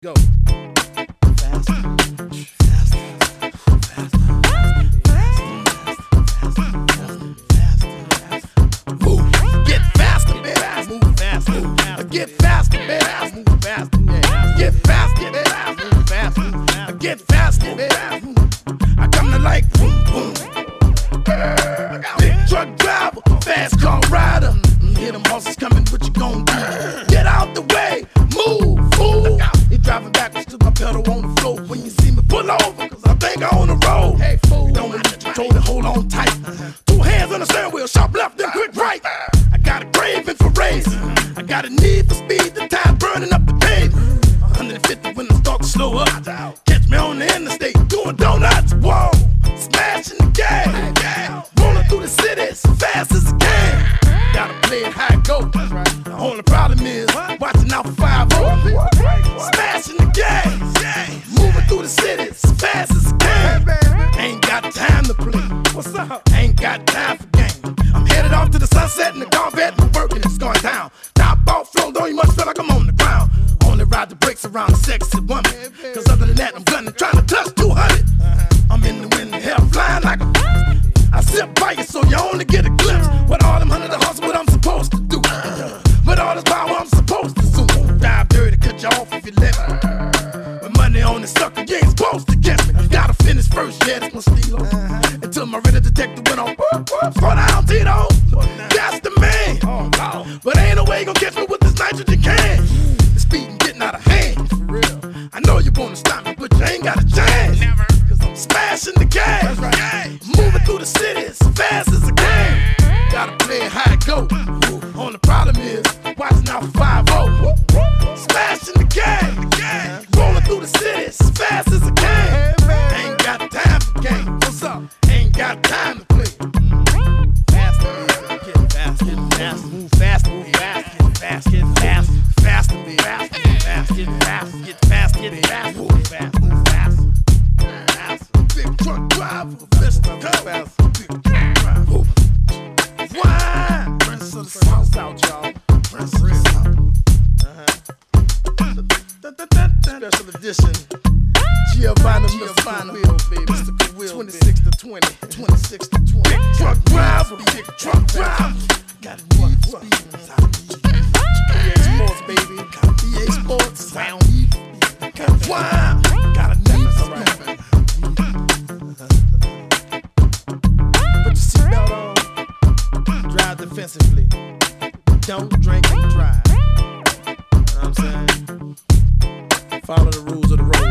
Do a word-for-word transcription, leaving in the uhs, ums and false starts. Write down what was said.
Go. Faster. Faster. Faster. Move. Get faster, baby. Move faster. Get faster, baby. Move faster. Get faster, baby. Move faster. Get faster, baby. I come to like boom, boom. Big truck driver, fast car rider. Hear them horses coming, what you gon' do? Get out the way, move, fool. He driving backwards to my pedal on the floor. When you see me pull over, cause I think I'm on the road. Hey, fool, don't let you control it, hold on tight. Two hands on the steering wheel, sharp left, then quick right. I got a craving for racing. I got a need for speed, the time burning up the pavement. one fifty when I start to slow up. Catch me on the interstate, doing donuts, whoa. Smashing the game, rolling through the city as fast as I can. Gotta play it how it goes. The only problem is watching out for five oh. Smashing the game, moving through the city as fast as I can. Ain't got time to play. What's up? Ain't got time for games. I'm headed off to the sunset in the Corvette. My work and it's going down. Top off flow, though you must feel like I'm on the ground. Only ride the brakes around a sexy woman. Cause other than that, I'm gunning, trying to touch two hundred. I'm in the wind, hell flying like a. I sit by you so you only get a glimpse. What all them hundred to hustle, what I'm supposed to do. But all this power I'm supposed to zoom. Dive dirty, cut you off if you let me. With money on the sucker, you ain't supposed to get me. Gotta finish first, yeah, that's my stilo. Until my ready detector went on. Slow down, Tito. That's the man. But ain't no way you gon' catch me with this nitrogen can. The speeding getting out of hand. For real. I know you wanna stop me, but you ain't got a chance. Never. Cause I'm smashing the game. Right. Moving through the city as fast as I can. Gotta play it how it go. Only problem is watching out for five oh. Smashing the game. Rolling through the city as fast as I can. Ain't got time for games. What's up? Ain't got time to play. Faster, get faster, get faster, move faster, move faster, get fast, get fast, faster, be fast, get fast, get fast, get fast, get fast, move fast, move fast. Big truck driver, Mister Go. Big truck driver. Why? Prince of the South, South, y'all. Prince of the South. Uh-huh. Special edition. Giovanna, Giovanna, Will, baby. Mister Will, twenty-six to twenty, twenty-six to twenty. Big truck driver, big truck driver. Got a need for speed. E A Sports, baby. E A Sports. Sound. Why? Got a need for speed. Put your seatbelt on. Drive defensively. Don't drink and drive. You know what I'm saying? Follow the rules of the road.